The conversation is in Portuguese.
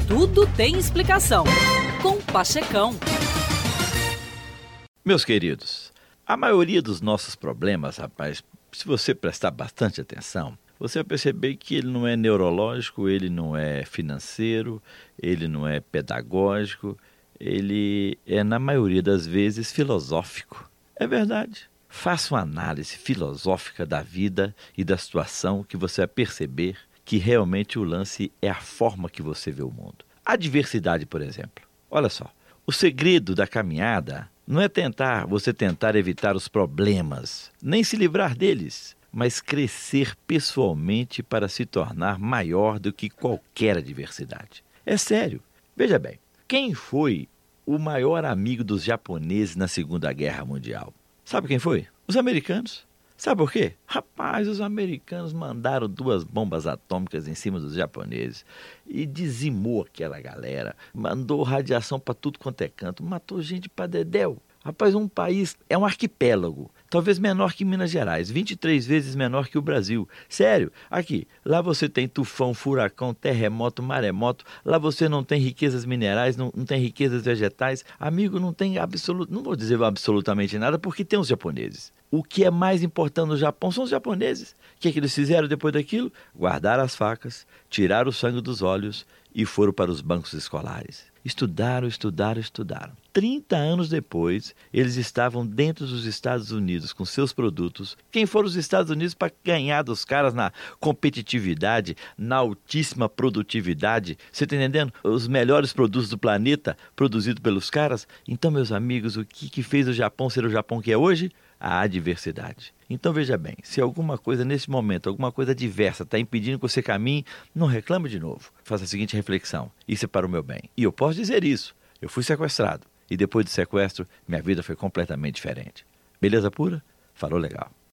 Tudo tem explicação. Com Pachecão. Meus queridos, a maioria dos nossos problemas, rapaz, se você prestar bastante atenção, você vai perceber que ele não é neurológico, ele não é financeiro, ele não é pedagógico, ele é, na maioria das vezes, filosófico. É verdade. Faça uma análise filosófica da vida e da situação que você vai perceber que realmente o lance é a forma que você vê o mundo. A diversidade, por exemplo. Olha só, o segredo da caminhada não é você tentar evitar os problemas, nem se livrar deles, mas crescer pessoalmente para se tornar maior do que qualquer adversidade. É sério. Veja bem, quem foi o maior amigo dos japoneses na Segunda Guerra Mundial? Sabe quem foi? Os americanos. Sabe por quê? Rapaz, os americanos mandaram 2 bombas atômicas em cima dos japoneses e dizimou aquela galera. Mandou radiação para tudo quanto é canto, matou gente para dedéu. Rapaz, um país é um arquipélago, talvez menor que Minas Gerais, 23 vezes menor que o Brasil. Sério, aqui, lá você tem tufão, furacão, terremoto, maremoto, lá você não tem riquezas minerais, não tem riquezas vegetais. Amigo, não tem não vou dizer absolutamente nada, porque tem os japoneses. O que é mais importante no Japão são os japoneses. O que eles fizeram depois daquilo? Guardaram as facas, tiraram o sangue dos olhos e foram para os bancos escolares. Estudaram. 30 anos depois, eles estavam dentro dos Estados Unidos com seus produtos. Quem foram os Estados Unidos para ganhar dos caras na competitividade, na altíssima produtividade? Você está entendendo? Os melhores produtos do planeta produzidos pelos caras. Então, meus amigos, o que fez o Japão ser o Japão que é hoje? A adversidade. Então veja bem, se alguma coisa nesse momento, alguma coisa adversa está impedindo que você caminhe, não reclame de novo. Faça a seguinte reflexão: isso é para o meu bem. E eu posso dizer isso, eu fui sequestrado e depois do sequestro minha vida foi completamente diferente. Beleza pura? Falou legal.